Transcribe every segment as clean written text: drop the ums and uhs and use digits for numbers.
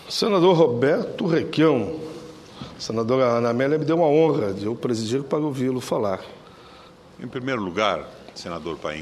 Senador Roberto Requião, senadora Ana Amélia me deu uma honra de eu presidir para ouvi-lo falar. Em primeiro lugar, senador Paim,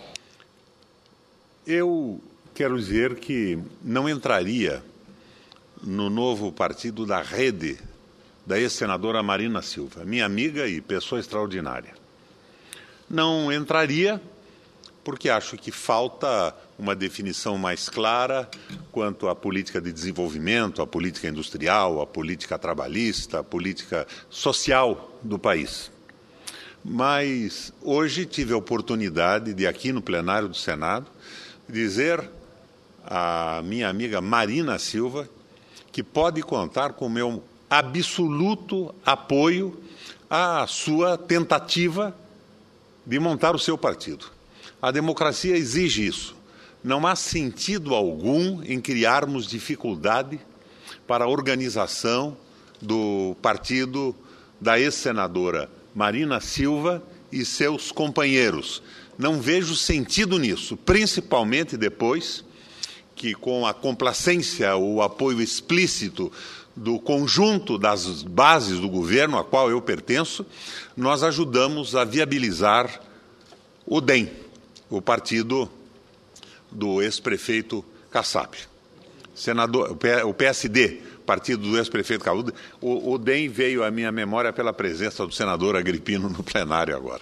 eu quero dizer que não entraria no novo partido da Rede da ex-senadora Marina Silva, minha amiga e pessoa extraordinária. Não entraria porque acho que falta uma definição mais clara quanto à política de desenvolvimento, à política industrial, à política trabalhista, à política social do país. Mas hoje tive a oportunidade de, aqui no plenário do Senado, dizer à minha amiga Marina Silva que pode contar com o meu absoluto apoio à sua tentativa de montar o seu partido. A democracia exige isso. Não há sentido algum em criarmos dificuldade para a organização do partido da ex-senadora Marina Silva e seus companheiros. Não vejo sentido nisso, principalmente depois que, com a complacência, o apoio explícito do conjunto das bases do governo a qual eu pertenço, nós ajudamos a viabilizar o DEM, o partido do ex-prefeito Kassab. O PSD, partido do ex-prefeito Kassab. O DEM veio à minha memória pela presença do senador Agripino no plenário agora.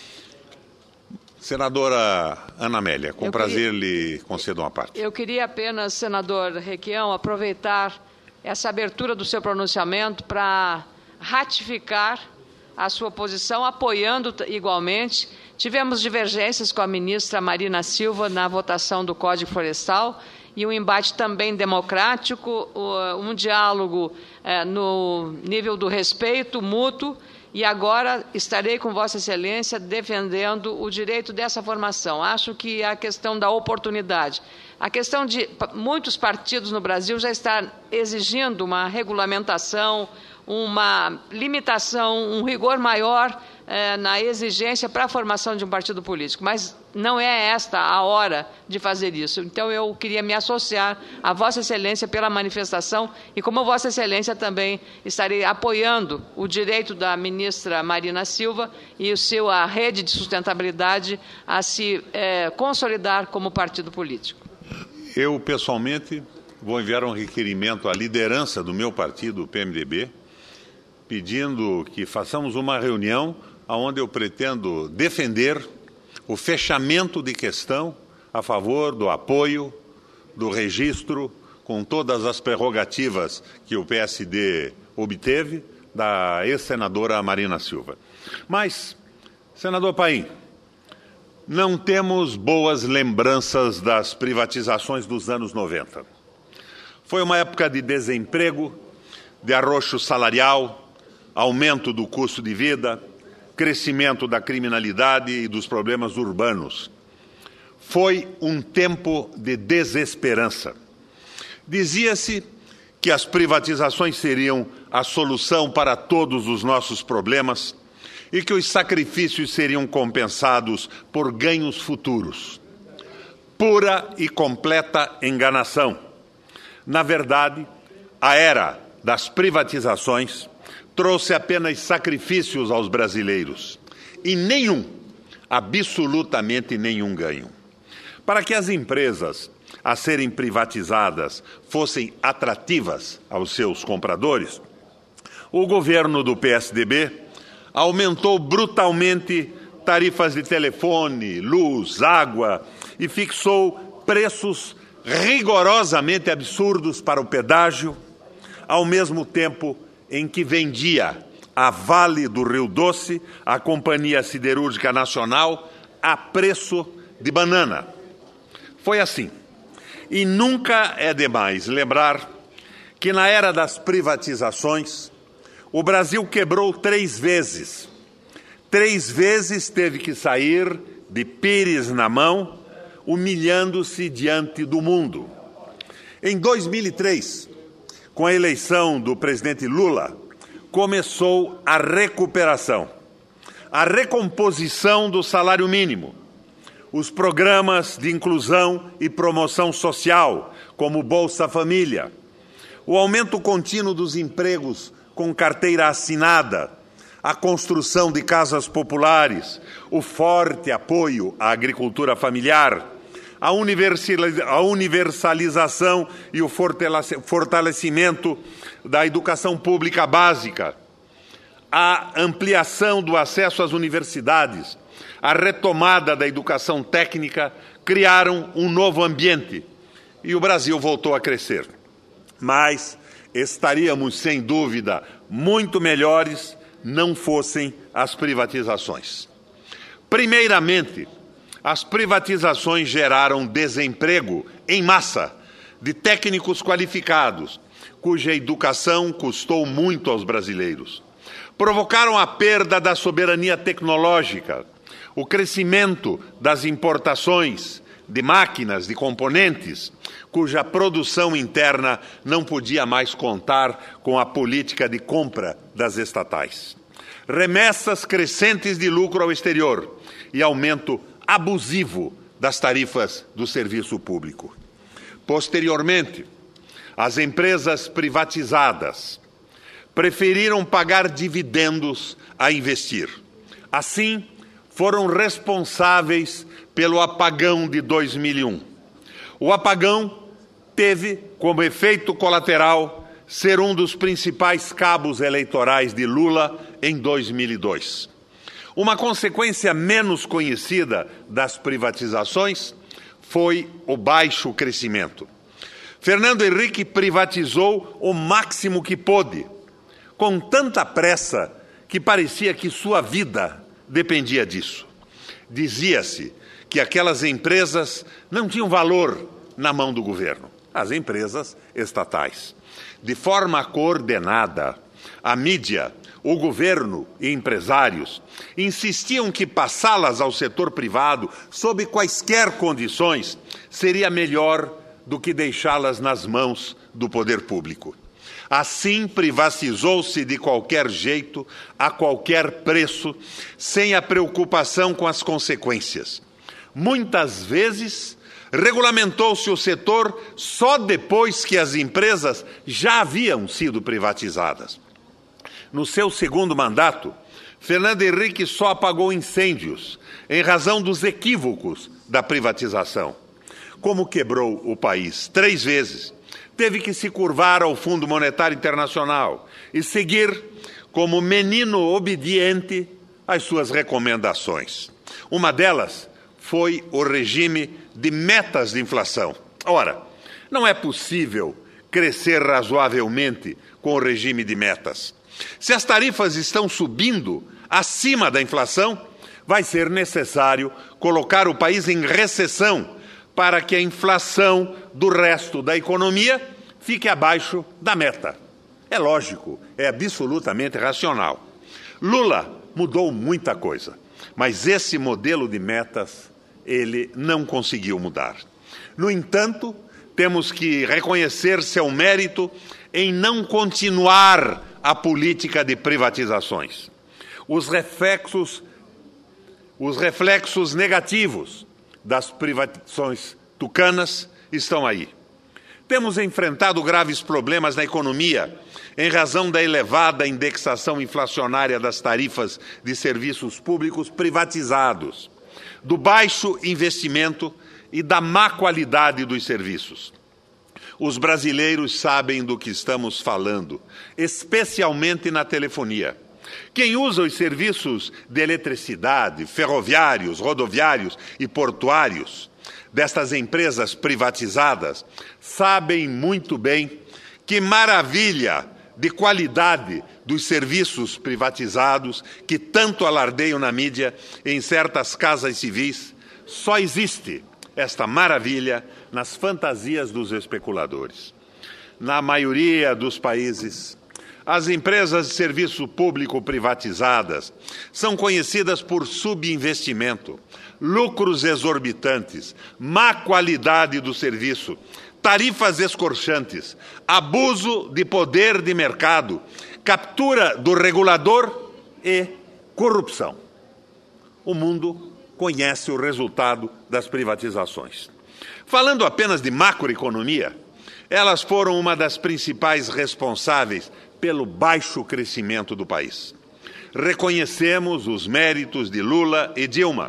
Senadora Ana Amélia, com prazer lhe concedo uma parte. Eu queria apenas, senador Requião, aproveitar essa abertura do seu pronunciamento para ratificar a sua posição, apoiando igualmente. Tivemos divergências com a ministra Marina Silva na votação do Código Florestal e um embate também democrático, um diálogo no nível do respeito mútuo, e agora estarei com Vossa Excelência defendendo o direito dessa formação. Acho que a questão da oportunidade, a questão de muitos partidos no Brasil já está exigindo uma regulamentação, uma limitação, um rigor maior na exigência para a formação de um partido político, mas não é esta a hora de fazer isso. Então, eu queria me associar a Vossa Excelência pela manifestação e, como Vossa Excelência, também estarei apoiando o direito da ministra Marina Silva e a rede de sustentabilidade a se consolidar como partido político. Eu, pessoalmente, vou enviar um requerimento à liderança do meu partido, o PMDB, pedindo que façamos uma reunião onde eu pretendo defender o fechamento de questão a favor do apoio, do registro, com todas as prerrogativas que o PSD obteve, da ex-senadora Marina Silva. Mas, senador Paim, não temos boas lembranças das privatizações dos anos 90. Foi uma época de desemprego, de arroxo salarial, aumento do custo de vida, crescimento da criminalidade e dos problemas urbanos. Foi um tempo de desesperança. Dizia-se que as privatizações seriam a solução para todos os nossos problemas e que os sacrifícios seriam compensados por ganhos futuros. Pura e completa enganação. Na verdade, a era das privatizações trouxe apenas sacrifícios aos brasileiros e absolutamente nenhum ganho. Para que as empresas a serem privatizadas fossem atrativas aos seus compradores, o governo do PSDB aumentou brutalmente tarifas de telefone, luz, água e fixou preços rigorosamente absurdos para o pedágio, ao mesmo tempo em que vendia a Vale do Rio Doce, a Companhia Siderúrgica Nacional, a preço de banana. Foi assim. E nunca é demais lembrar que na era das privatizações, o Brasil quebrou 3 vezes. 3 vezes teve que sair de pires na mão, humilhando-se diante do mundo. Em 2003, com a eleição do presidente Lula, começou a recuperação, a recomposição do salário mínimo, os programas de inclusão e promoção social, como Bolsa Família, o aumento contínuo dos empregos com carteira assinada, a construção de casas populares, o forte apoio à agricultura familiar, a universalização e o fortalecimento da educação pública básica, a ampliação do acesso às universidades, a retomada da educação técnica criaram um novo ambiente e o Brasil voltou a crescer. Mas estaríamos, sem dúvida, muito melhores não fossem as privatizações. Primeiramente, as privatizações geraram desemprego em massa de técnicos qualificados, cuja educação custou muito aos brasileiros. Provocaram a perda da soberania tecnológica, o crescimento das importações de máquinas, de componentes, cuja produção interna não podia mais contar com a política de compra das estatais. Remessas crescentes de lucro ao exterior e aumento abusivo das tarifas do serviço público. Posteriormente, as empresas privatizadas preferiram pagar dividendos a investir. Assim, foram responsáveis pelo apagão de 2001. O apagão teve como efeito colateral ser um dos principais cabos eleitorais de Lula em 2002. Uma consequência menos conhecida das privatizações foi o baixo crescimento. Fernando Henrique privatizou o máximo que pôde, com tanta pressa que parecia que sua vida dependia disso. Dizia-se que aquelas empresas não tinham valor na mão do governo, as empresas estatais. De forma coordenada, a mídia, o governo e empresários insistiam que passá-las ao setor privado, sob quaisquer condições, seria melhor do que deixá-las nas mãos do poder público. Assim, privatizou-se de qualquer jeito, a qualquer preço, sem a preocupação com as consequências. Muitas vezes, regulamentou-se o setor só depois que as empresas já haviam sido privatizadas. No seu segundo mandato, Fernando Henrique só apagou incêndios em razão dos equívocos da privatização. Como quebrou o país 3 vezes, teve que se curvar ao Fundo Monetário Internacional e seguir como menino obediente às suas recomendações. Uma delas foi o regime de metas de inflação. Ora, não é possível crescer razoavelmente com o regime de metas. Se as tarifas estão subindo acima da inflação, vai ser necessário colocar o país em recessão para que a inflação do resto da economia fique abaixo da meta. É lógico, é absolutamente racional. Lula mudou muita coisa, mas esse modelo de metas ele não conseguiu mudar. No entanto, temos que reconhecer seu mérito em não continuar a política de privatizações. Os reflexos negativos das privatizações tucanas estão aí. Temos enfrentado graves problemas na economia em razão da elevada indexação inflacionária das tarifas de serviços públicos privatizados, do baixo investimento e da má qualidade dos serviços. Os brasileiros sabem do que estamos falando, especialmente na telefonia. Quem usa os serviços de eletricidade, ferroviários, rodoviários e portuários destas empresas privatizadas sabem muito bem que maravilha de qualidade dos serviços privatizados que tanto alardeiam na mídia e em certas casas civis. Só existe esta maravilha nas fantasias dos especuladores. Na maioria dos países, as empresas de serviço público privatizadas são conhecidas por subinvestimento, lucros exorbitantes, má qualidade do serviço, tarifas escorchantes, abuso de poder de mercado, captura do regulador e corrupção. O mundo conhece o resultado das privatizações. Falando apenas de macroeconomia, Elas foram uma das principais responsáveis pelo baixo crescimento do país. Reconhecemos os méritos de Lula e Dilma,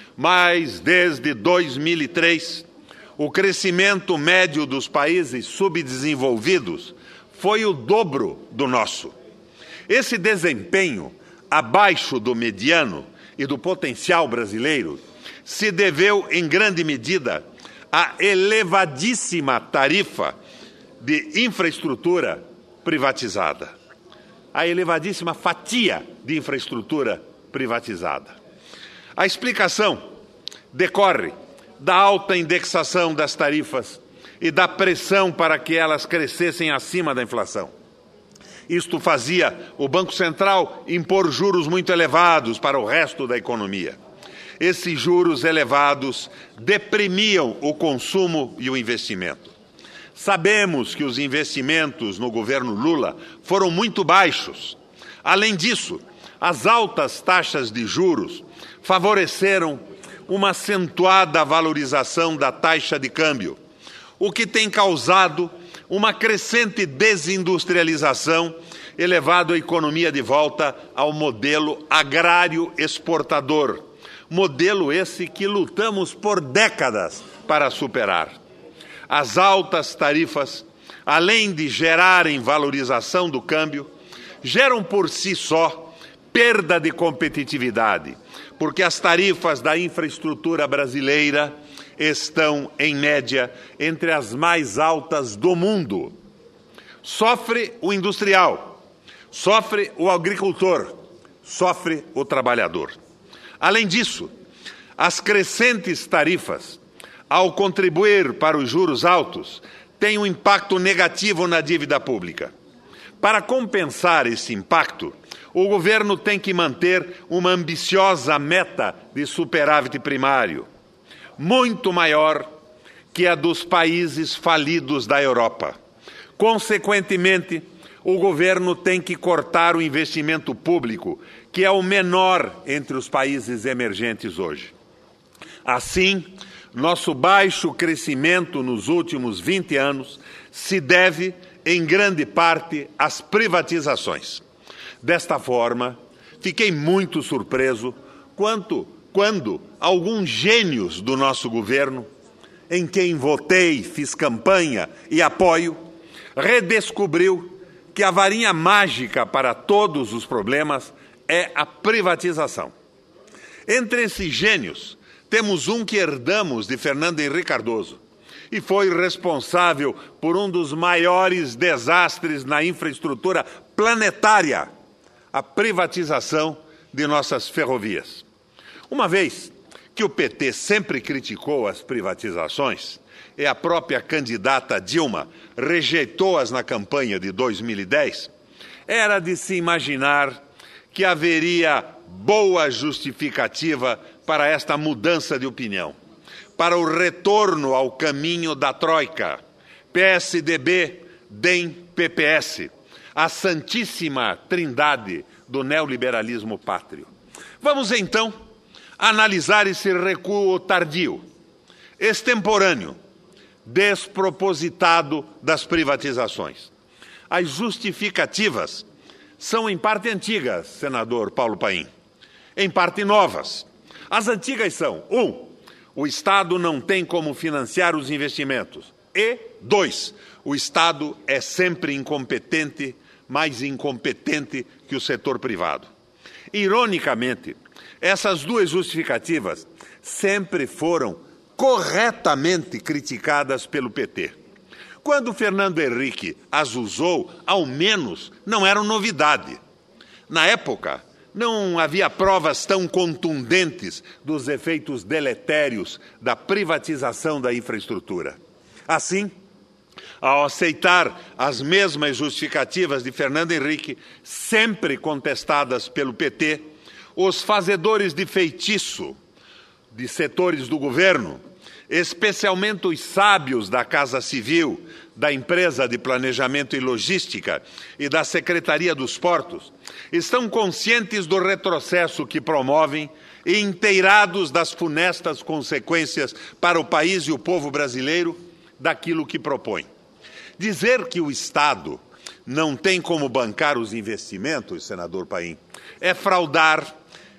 mas desde 2003, o crescimento médio dos países subdesenvolvidos foi o dobro do nosso. Esse desempenho abaixo do mediano e do potencial brasileiro se deveu, em grande medida, à elevadíssima tarifa de infraestrutura privatizada, a elevadíssima fatia de infraestrutura privatizada. A explicação decorre da alta indexação das tarifas e da pressão para que elas crescessem acima da inflação. Isto fazia o Banco Central impor juros muito elevados para o resto da economia. Esses juros elevados deprimiam o consumo e o investimento. Sabemos que os investimentos no governo Lula foram muito baixos. Além disso, as altas taxas de juros favoreceram uma acentuada valorização da taxa de câmbio, o que tem causado uma crescente desindustrialização, elevando a economia de volta ao modelo agrário exportador, modelo esse que lutamos por décadas para superar. As altas tarifas, além de gerarem valorização do câmbio, geram por si só perda de competitividade, porque as tarifas da infraestrutura brasileira estão, em média, entre as mais altas do mundo. Sofre o industrial, sofre o agricultor, sofre o trabalhador. Além disso, as crescentes tarifas, ao contribuir para os juros altos, têm um impacto negativo na dívida pública. Para compensar esse impacto, o governo tem que manter uma ambiciosa meta de superávit primário, muito maior que a dos países falidos da Europa. Consequentemente, o governo tem que cortar o investimento público, que é o menor entre os países emergentes hoje. Assim, nosso baixo crescimento nos últimos 20 anos se deve, em grande parte, às privatizações. Desta forma, fiquei muito surpreso quando alguns gênios do nosso governo, em quem votei, fiz campanha e apoio, redescobriu que a varinha mágica para todos os problemas é a privatização. Entre esses gênios, temos um que herdamos de Fernando Henrique Cardoso e foi responsável por um dos maiores desastres na infraestrutura planetária, a privatização de nossas ferrovias. Uma vez que o PT sempre criticou as privatizações, e a própria candidata Dilma rejeitou-as na campanha de 2010, era de se imaginar que haveria boa justificativa para esta mudança de opinião, para o retorno ao caminho da Troika, PSDB, DEM, PPS, a santíssima trindade do neoliberalismo pátrio. Vamos, então, analisar esse recuo tardio, extemporâneo, despropositado das privatizações. As justificativas são, em parte, antigas, senador Paulo Paim, em parte, novas. As antigas são: 1, o Estado não tem como financiar os investimentos. E 2, o Estado é sempre incompetente, mais incompetente que o setor privado. Ironicamente, essas duas justificativas sempre foram corretamente criticadas pelo PT. Quando Fernando Henrique as usou, ao menos não eram novidade. Na época, não havia provas tão contundentes dos efeitos deletérios da privatização da infraestrutura. Assim, ao aceitar as mesmas justificativas de Fernando Henrique, sempre contestadas pelo PT, os fazedores de feitiço de setores do governo, especialmente os sábios da Casa Civil, da Empresa de Planejamento e Logística e da Secretaria dos Portos, estão conscientes do retrocesso que promovem e inteirados das funestas consequências para o país e o povo brasileiro daquilo que propõem. Dizer que o Estado não tem como bancar os investimentos, senador Paim, é fraudar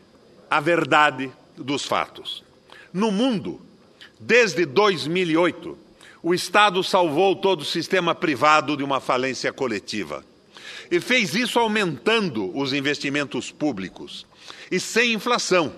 a verdade dos fatos. No mundo, desde 2008, o Estado salvou todo o sistema privado de uma falência coletiva. E fez isso aumentando os investimentos públicos e sem inflação,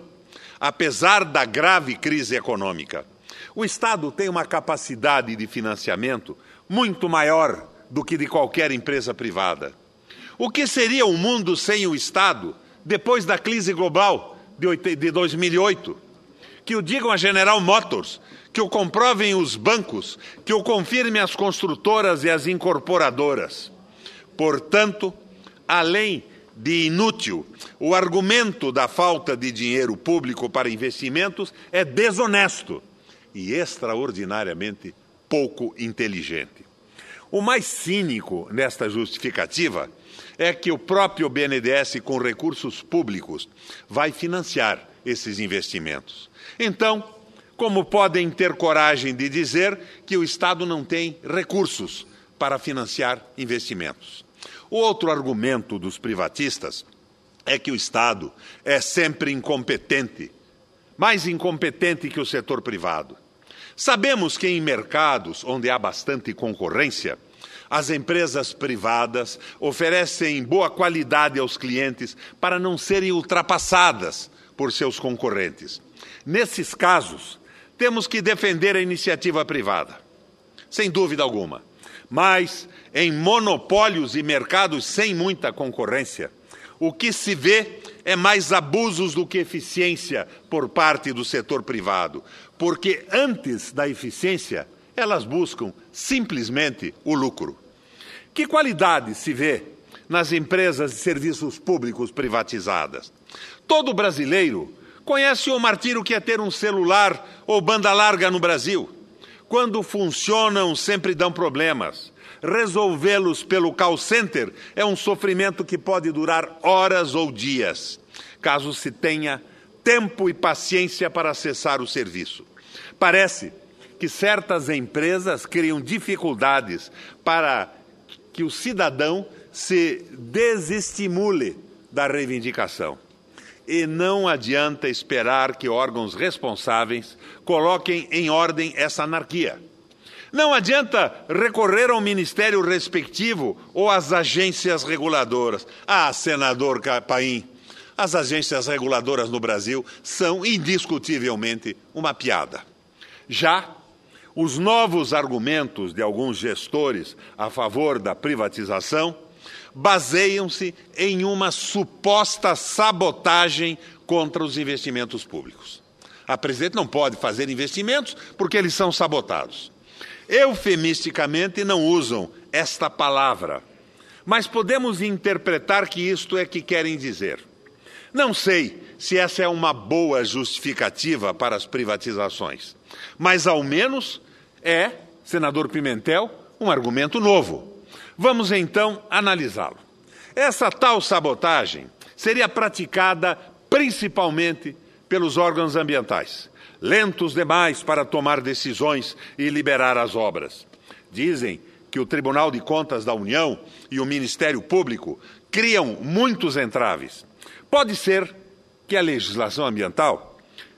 apesar da grave crise econômica. O Estado tem uma capacidade de financiamento muito maior do que de qualquer empresa privada. O que seria o mundo sem o Estado depois da crise global de 2008? Que o digam a General Motors, que o comprovem os bancos, que o confirmem as construtoras e as incorporadoras. Portanto, além de inútil, o argumento da falta de dinheiro público para investimentos é desonesto e extraordinariamente pouco inteligente. O mais cínico nesta justificativa é que o próprio BNDES, com recursos públicos, vai financiar esses investimentos. Então, como podem ter coragem de dizer que o Estado não tem recursos para financiar investimentos? O outro argumento dos privatistas é que o Estado é sempre incompetente, mais incompetente que o setor privado. Sabemos que em mercados onde há bastante concorrência, as empresas privadas oferecem boa qualidade aos clientes para não serem ultrapassadas por seus concorrentes. Nesses casos, temos que defender a iniciativa privada, sem dúvida alguma. Mas, em monopólios e mercados sem muita concorrência, o que se vê é mais abusos do que eficiência por parte do setor privado, porque antes da eficiência, elas buscam simplesmente o lucro. Que qualidade se vê nas empresas de serviços públicos privatizadas? Todo brasileiro conhece o martírio que é ter um celular ou banda larga no Brasil. Quando funcionam, sempre dão problemas. Resolvê-los pelo call center é um sofrimento que pode durar horas ou dias, caso se tenha tempo e paciência para acessar o serviço. Parece que certas empresas criam dificuldades para que o cidadão se desestimule da reivindicação. E não adianta esperar que órgãos responsáveis coloquem em ordem essa anarquia. Não adianta recorrer ao ministério respectivo ou às agências reguladoras. Senador Paim, as agências reguladoras no Brasil são indiscutivelmente uma piada. Já os novos argumentos de alguns gestores a favor da privatização baseiam-se em uma suposta sabotagem contra os investimentos públicos. A presidente não pode fazer investimentos porque eles são sabotados. Eufemisticamente não usam esta palavra, mas podemos interpretar que isto é que querem dizer. Não sei se essa é uma boa justificativa para as privatizações, mas ao menos é, senador Pimentel, um argumento novo. Vamos então analisá-lo. Essa tal sabotagem seria praticada principalmente pelos órgãos ambientais, lentos demais para tomar decisões e liberar as obras. Dizem que o Tribunal de Contas da União e o Ministério Público criam muitos entraves. Pode ser que a legislação ambiental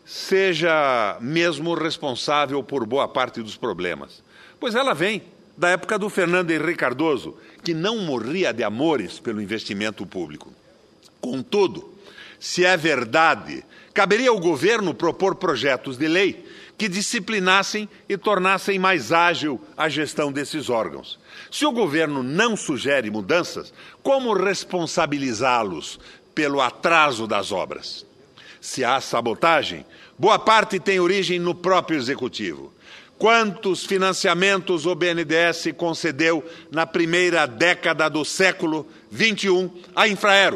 seja mesmo responsável por boa parte dos problemas, pois ela vem da época do Fernando Henrique Cardoso, que não morria de amores pelo investimento público. Contudo, se é verdade, caberia ao governo propor projetos de lei que disciplinassem e tornassem mais ágil a gestão desses órgãos. Se o governo não sugere mudanças, como responsabilizá-los pelo atraso das obras? Se há sabotagem, boa parte tem origem no próprio executivo. Quantos financiamentos o BNDES concedeu na primeira década do século XXI à Infraero?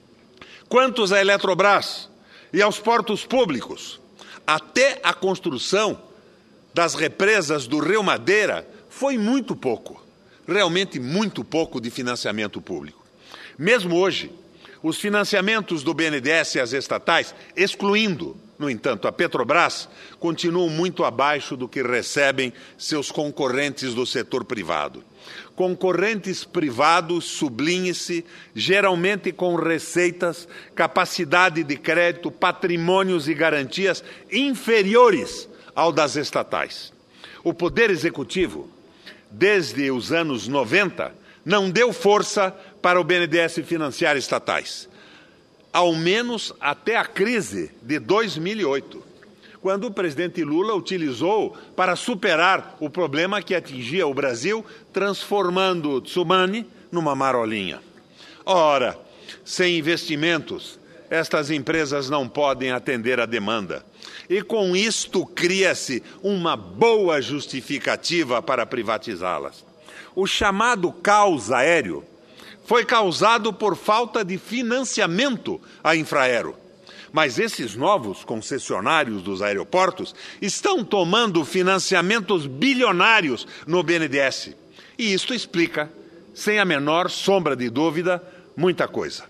Quantos à Eletrobras e aos portos públicos? Até a construção das represas do Rio Madeira foi muito pouco, realmente muito pouco de financiamento público. Mesmo hoje, os financiamentos do BNDES e as estatais, excluindo, no entanto, a Petrobras, continuam muito abaixo do que recebem seus concorrentes do setor privado. concorrentes privados, sublinhe-se, geralmente com receitas, capacidade de crédito, patrimônios e garantias inferiores ao das estatais. O Poder Executivo, desde os anos 90, não deu força para o BNDES financiar estatais, ao menos até a crise de 2008, quando o presidente Lula utilizou para superar o problema que atingia o Brasil, transformando o Tsumani numa marolinha. Ora, sem investimentos, estas empresas não podem atender a demanda. E com isto cria-se uma boa justificativa para privatizá-las. O chamado caos aéreo foi causado por falta de financiamento à Infraero. Mas esses novos concessionários dos aeroportos estão tomando financiamentos bilionários no BNDES. E isto explica, sem a menor sombra de dúvida, muita coisa.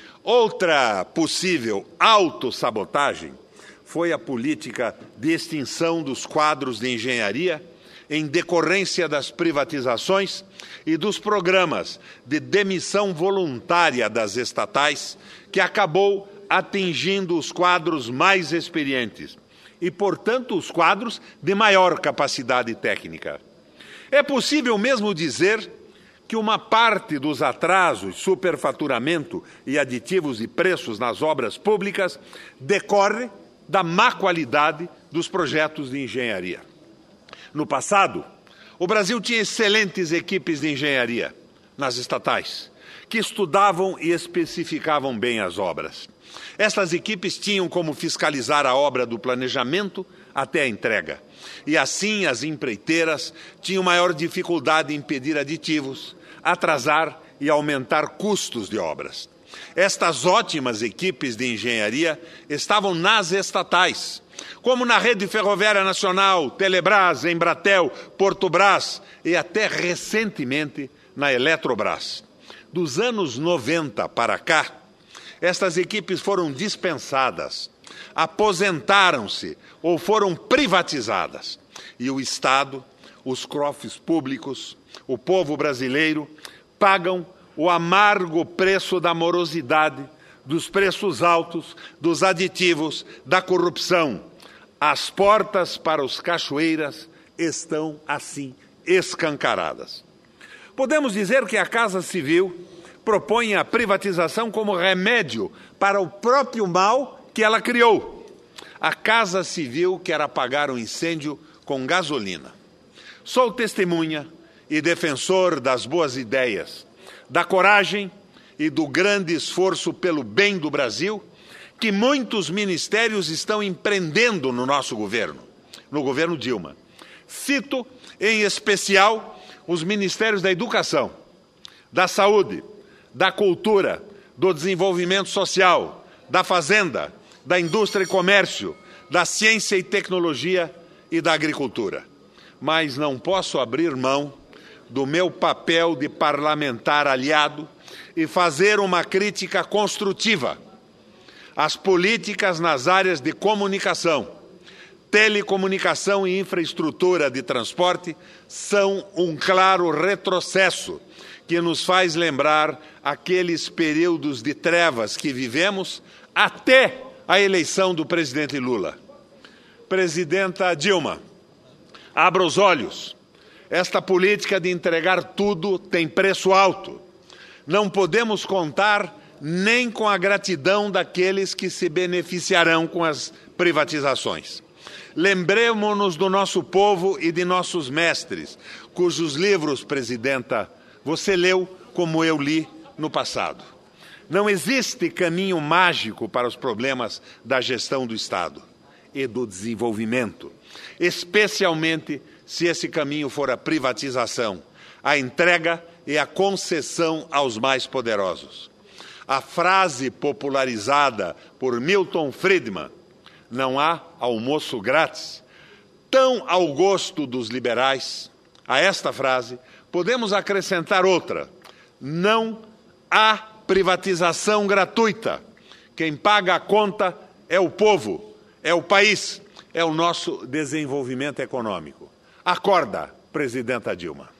Outra possível autossabotagem foi a política de extinção dos quadros de engenharia em decorrência das privatizações e dos programas de demissão voluntária das estatais, que acabou atingindo os quadros mais experientes e, portanto, os quadros de maior capacidade técnica. É possível mesmo dizer que uma parte dos atrasos, superfaturamento e aditivos de preços nas obras públicas decorre da má qualidade dos projetos de engenharia. No passado, o Brasil tinha excelentes equipes de engenharia nas estatais, que estudavam e especificavam bem as obras. Estas equipes tinham como fiscalizar a obra do planejamento até a entrega. E assim as empreiteiras tinham maior dificuldade em pedir aditivos, atrasar e aumentar custos de obras. Estas ótimas equipes de engenharia estavam nas estatais, como na Rede Ferroviária Nacional, Telebrás, Embratel, Portobras e até recentemente na Eletrobras. Dos anos 90 para cá, estas equipes foram dispensadas, aposentaram-se ou foram privatizadas. E o Estado, os cofres públicos, o povo brasileiro pagam o amargo preço da morosidade, dos preços altos, dos aditivos, da corrupção. As portas para os cachoeiras estão, assim, escancaradas. Podemos dizer que a Casa Civil propõe a privatização como remédio para o próprio mal que ela criou. A Casa Civil quer apagar o incêndio com gasolina. Sou testemunha e defensor das boas ideias, da coragem e do grande esforço pelo bem do Brasil que muitos ministérios estão empreendendo no nosso governo, no governo Dilma. Cito, em especial, os ministérios da Educação, da Saúde, da Cultura, do Desenvolvimento Social, da Fazenda, da Indústria e Comércio, da Ciência e Tecnologia e da Agricultura. Mas não posso abrir mão do meu papel de parlamentar aliado e fazer uma crítica construtiva às políticas nas áreas de comunicação. Telecomunicação e infraestrutura de transporte são um claro retrocesso que nos faz lembrar aqueles períodos de trevas que vivemos até a eleição do presidente Lula. Presidenta Dilma, abra os olhos. Esta política de entregar tudo tem preço alto. Não podemos contar nem com a gratidão daqueles que se beneficiarão com as privatizações. Lembremos-nos do nosso povo e de nossos mestres, cujos livros, Presidenta, você leu como eu li no passado. Não existe caminho mágico para os problemas da gestão do Estado e do desenvolvimento, especialmente se esse caminho for a privatização, a entrega e a concessão aos mais poderosos. A frase popularizada por Milton Friedman, não há almoço grátis, tão ao gosto dos liberais, a esta frase podemos acrescentar outra: não há privatização gratuita. Quem paga a conta é o povo, é o país, é o nosso desenvolvimento econômico. Acorda, Presidenta Dilma.